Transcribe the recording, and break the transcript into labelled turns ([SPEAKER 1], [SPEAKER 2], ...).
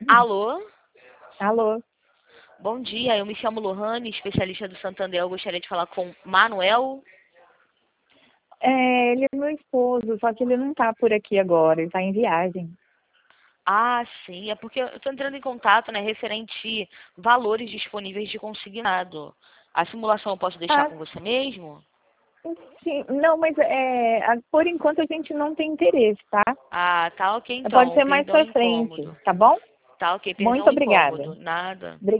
[SPEAKER 1] Alô?
[SPEAKER 2] Alô?
[SPEAKER 1] Bom dia, eu me chamo Lohane, especialista do Santander. Eu gostaria de falar com Manuel.
[SPEAKER 2] Ele é meu esposo, só que ele não tá por aqui agora, ele tá em viagem.
[SPEAKER 1] Ah, sim, é porque eu estou entrando em contato, né, referente valores disponíveis de consignado. A simulação eu posso deixar
[SPEAKER 2] Ah,
[SPEAKER 1] com você mesmo?
[SPEAKER 2] sim, não, mas por enquanto a gente não tem interesse, tá?
[SPEAKER 1] Ah, tá ok
[SPEAKER 2] Pode
[SPEAKER 1] então,
[SPEAKER 2] ser mais
[SPEAKER 1] perdão o
[SPEAKER 2] pra frente,
[SPEAKER 1] incômodo.
[SPEAKER 2] tá bom?
[SPEAKER 1] Tá ok, perdão
[SPEAKER 2] Muito
[SPEAKER 1] o incômodo.
[SPEAKER 2] obrigada.
[SPEAKER 1] Nada.